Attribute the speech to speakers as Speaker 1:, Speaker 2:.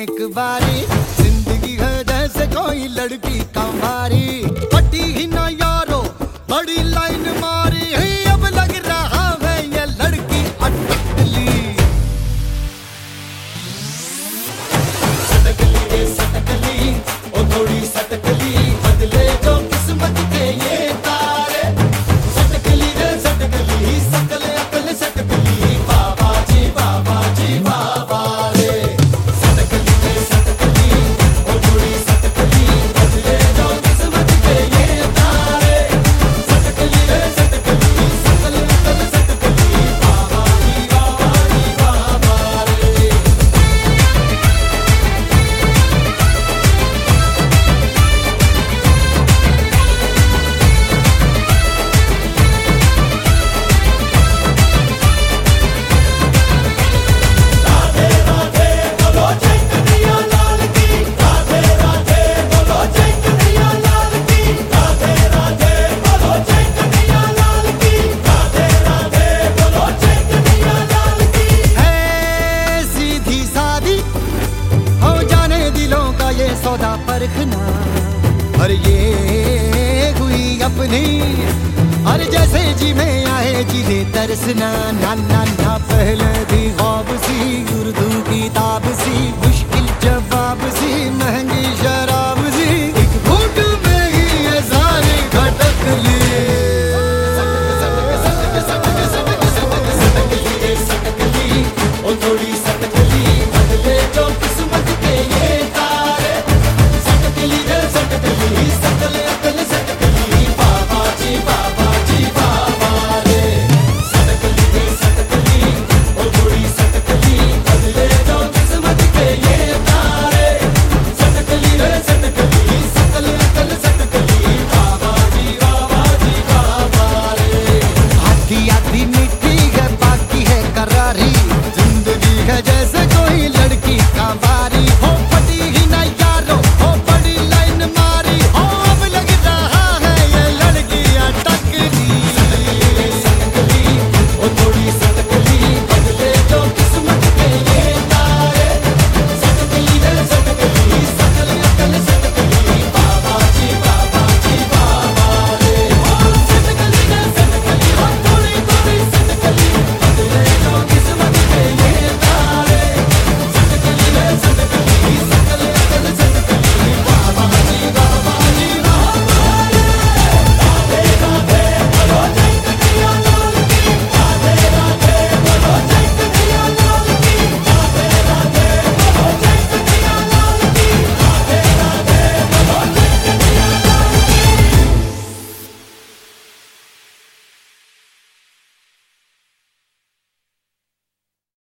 Speaker 1: एक बारी, जिंदगी है जैसे कोई लड़की कमारी, पटी ही ना यारो बड़ी लाइन मारी है, अब लग रहा है ये लड़की अटकली। सटकली रे सटकली, ओ थोड़ी सटकली, बदले जो किस्मत के ये तारे। सटकली रे सटकली, सकल अकल सटकली, बाबा जी बाबा जी बाबा रे। सटकली रे सटकली, ओ थोड़ी सटकली, बदले जो किस्मत के ये तारे। सटकली रे सटकली, सकल अकल सटकली, बाबा जी बाबा जी बाबा रे। राधे राधे बोलो जय कन्हैया लाल की, राधे राधे बोलो जय कन्हैया लाल की, राधे राधे बोलो जय कन्हैया लाल की, राधे राधे बोलो जय कन्हैया लाल की। है सीधी सादी हो जाने दिलों का ये सौदा परखना, और ये हुई अपनी, और जैसे जी में आए जिन्हें तरसना, ना ना ना पहले भी ख्वाब सी